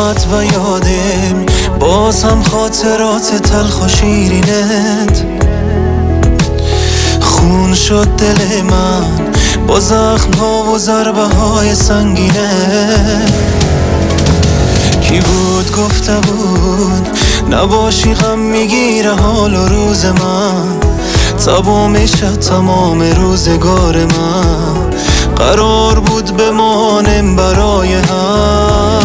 اومد و یادم باز هم خاطرات تلخ و شیرینت. خون شد دل من با زخم ها و ضربه های سنگینه. کی بود گفته بود نباشی غم میگیره حال و روز من. تمام شد تمام روزگار من قرار بود بمانم برای هم.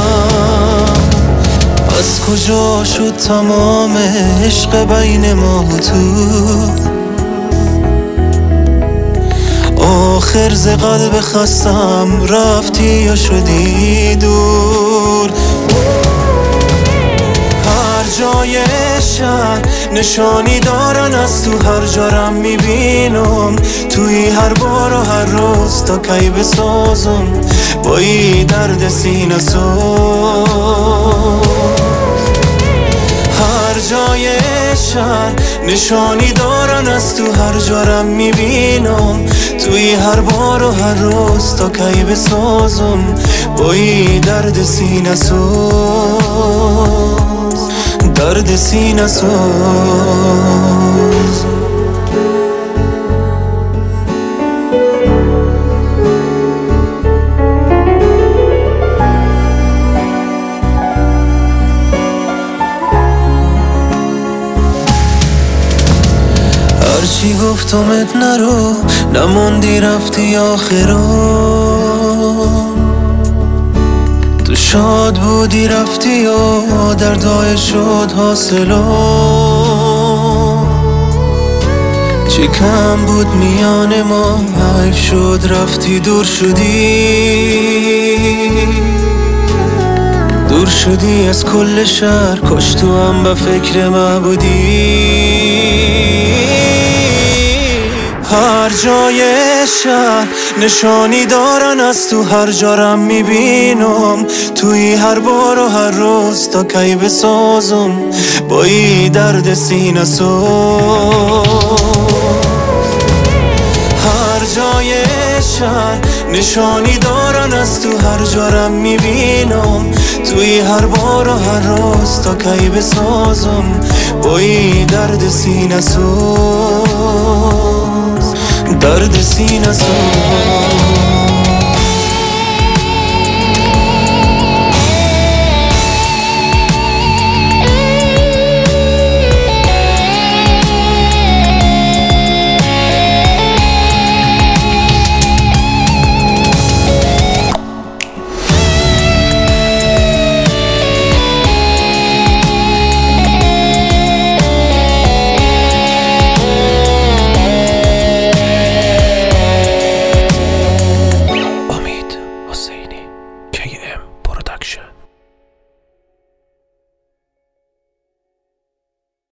از کجا شد تمام عشق بین ما و تو؟ آخر ز قلب خستم رفتی یا شدی دور. هر جای شهر نشانی دارن از تو، هر جارم میبینم توی هر بار و هر روز تا کی بسازم با ای درد سینه سوز. هر جای شهر نشانی دارن از تو، هر جارم میبینم توی هر بار و هر روز تا کی بسازم با ای درد سینه سوز. درد سینه سوز. هرچی گفتمت نرو نموندی رفتی آخرام. تو شاد بودی رفتی و دردای شد حاصلام. چی کم بود میان ما حیف شد رفتی دور شدی از کل شهر، کاش تو هم به فکر ما بودی. هر جای شهر نشانی دارن از تو، هر جارم میبینم توی هر بار و هر روز تا کی بسازم با ای درد سینه سوز. هر جای شهر نشانی دارن از تو، هر جارم میبینم توی هر بار و هر روز تا کی بسازم با ای درد سینه سوز. درد سینه سوز.